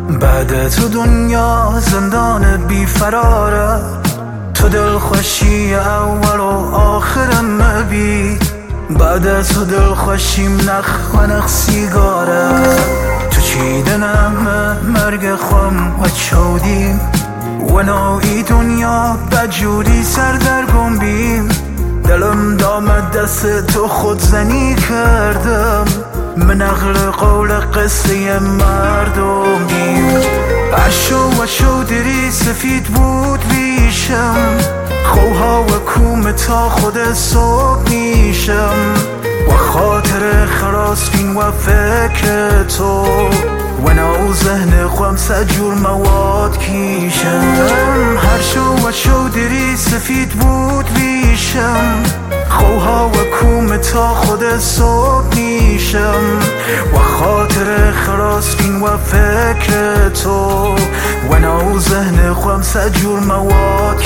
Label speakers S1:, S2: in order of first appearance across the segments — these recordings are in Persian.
S1: بعد تو دنیا زندان بی فراره، تو دل خوشی اول و آخرم مبی. بعد تو دل خوشیم نخ و نخ سیگاره، تو چیدنم مرگ خم و چودیم و نوعی دنیا بجوری سردرگم بیم. دلم دامد دست تو خودزنی کردم، من نقل قول قصه مردم بیم. عشو دری سفید بود بیشم، خوها و کوم تا خود صبح میشم و خاطر خلاص بین و فکر تو و نو ذهن خم سجور مواد کیشم. هر شو دری سفید بود بیشم، خوها و کوم تا خود صبح میشم و خاطر خلاص بین و فکر تو و نو ذهن خم سجور مواد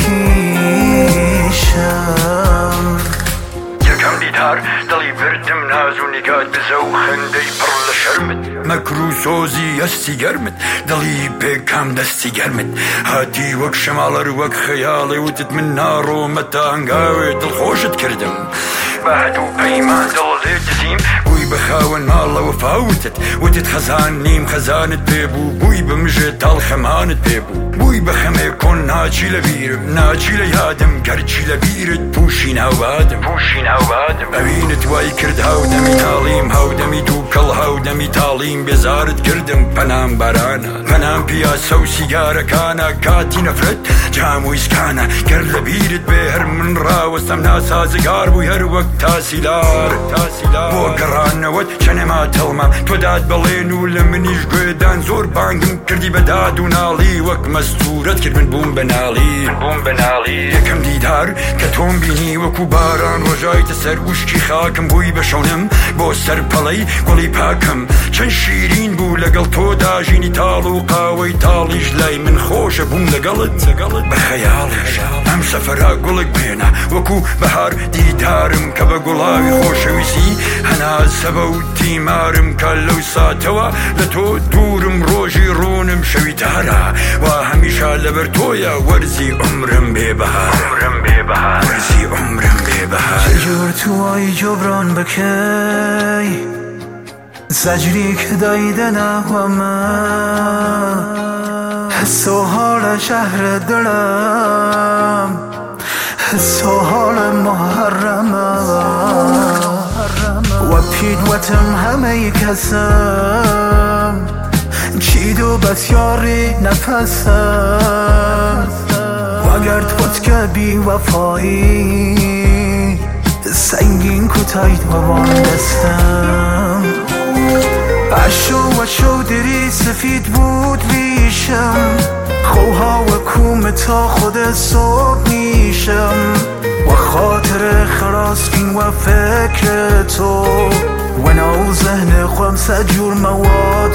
S1: کیشم.
S2: یکم دیدار دلی بردم ناز و نگات بزو خندی پر لشرمت، مکرو سوزی استی گرمت دلی بکم دستی گرمت. هاتی وک شمال رو وک خیالی وتت من نارو متا هنگاوی دل خوشت کردم. بعد و پیمان دل دزیم بوی بخاون مالا و فاوتت وتت خزان نیم خزانت ببو بوی بمجد دل خمانت ببو بوی بخمه کن ناچی لبیرم ناچی لیادم گرچی لبیرت پوشین او بادم اوینت وای کرد هاودمی تالیم هاودمی دوکل هاودمی تالیم بزارت کردم پنام بارانا پنام پیاسه و سیگاره کانا کاتی نفرت جام و اسکانا گر لبیرت بهر من راوستم ناسازگار بوی هر وقت تاسیلار بو گرانوت چنه ما تلما تو داد بلین و لمنیش گویدان زور بانگم کردی بداد و نالی وقت مستورت کرد من بوم بنالی یکم دیدار کتوم بینی وکو باران روژایت سر وشکی خاکم بوی بشونم بو سر پلی گلی پاکم چند شیرین بو لگل تو داجینی تال و قاوی تالیش لای من خوش بوم لگلت بخیالش ام سفرا گلک بینا وکو بهار دیدارم که بگلاوی خوشویسی هنا سبا و تیمارم که لو ساتوا لتو دورم روژی رونم شوی دارا و همیشه لبر تویا ورزی عمرم ببهار
S1: چجور تو آی جبران بکی زجری که دایده نهوامه حس و حال شهر دلم حس و حال محرمه و پیدوتم همه کسم چید و بسیاری نفسم و اگر توت که بی وفایی سنگین کتایت و وان دستم. عشو دری سفید بود بیشم، خوها و کوم تا خود صبح میشم و خاطر خلاص بین و فکر تو و نو ذهن خم سجور مواد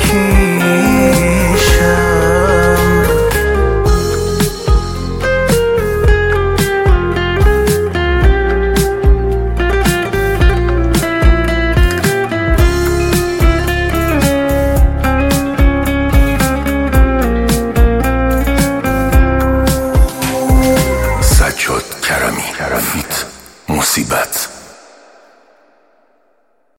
S1: کیشم.
S3: کرمی فیت مصیبت